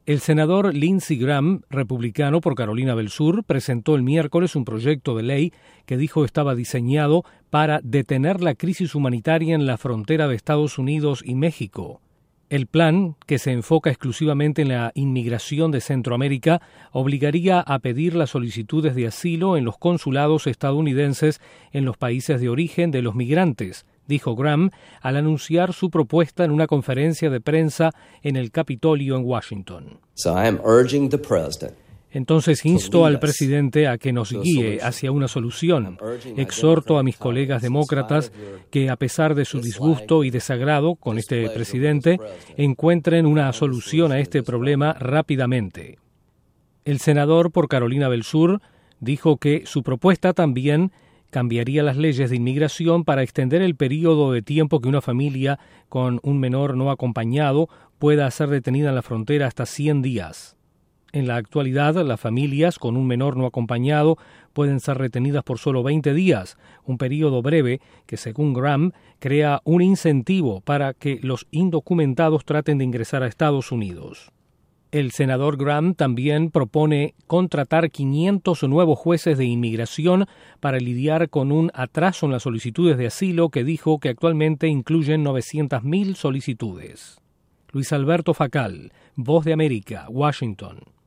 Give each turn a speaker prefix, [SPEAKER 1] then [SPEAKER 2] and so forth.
[SPEAKER 1] El senador Lindsey Graham, republicano por Carolina del Sur, presentó el miércoles un proyecto de ley que dijo estaba diseñado para detener la crisis humanitaria en la frontera de Estados Unidos y México. El plan, que se enfoca exclusivamente en la inmigración de Centroamérica, obligaría a pedir las solicitudes de asilo en los consulados estadounidenses en los países de origen de los migrantes, dijo Graham al anunciar su propuesta en una conferencia de prensa en el Capitolio en Washington. Entonces insto al presidente a que nos guíe hacia una solución. Exhorto a mis colegas demócratas que, a pesar de su disgusto y desagrado con este presidente, encuentren una solución a este problema rápidamente. El senador por Carolina del Sur dijo que su propuesta también cambiaría las leyes de inmigración para extender el período de tiempo que una familia con un menor no acompañado pueda ser detenida en la frontera hasta 100 días. En la actualidad, las familias con un menor no acompañado pueden ser retenidas por solo 20 días, un período breve que, según Graham, crea un incentivo para que los indocumentados traten de ingresar a Estados Unidos. El senador Graham también propone contratar 500 nuevos jueces de inmigración para lidiar con un atraso en las solicitudes de asilo que dijo que actualmente incluyen 900.000 solicitudes. Luis Alberto Facal, Voz de América, Washington.